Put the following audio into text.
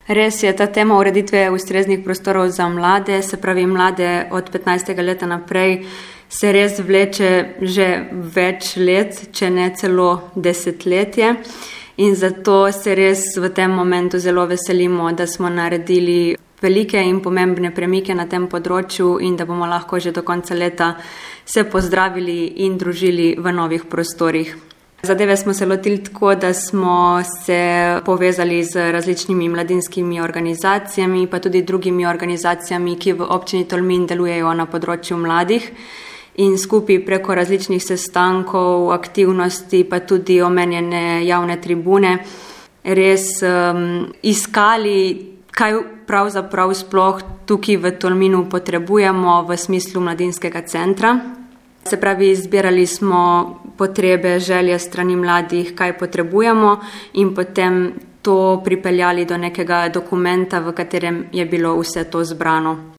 Res je, ta tema ureditve ustreznih prostorov za mlade, se pravi mlade od 15. leta naprej, se res vleče že več let, če ne celo desetletje. In zato se res v tem momentu zelo veselimo, da smo naredili velike in pomembne premike na tem področju in da bomo lahko že do konca leta se pozdravili in družili v novih prostorih. Zadeve smo se lotili tako, da smo se povezali z različnimi mladinskimi organizacijami, pa tudi drugimi organizacijami, ki v občini Tolmin delujejo na področju mladih. In skupaj preko različnih sestankov, aktivnosti, pa tudi omenjene javne tribune, res iskali, kaj pravzaprav sploh tukaj v Tolminu potrebujemo v smislu mladinskega centra. Se pravi, zbirali smo potrebe, želje strani mladih, kaj potrebujemo in potem to pripeljali do nekega dokumenta, v katerem je bilo vse to zbrano.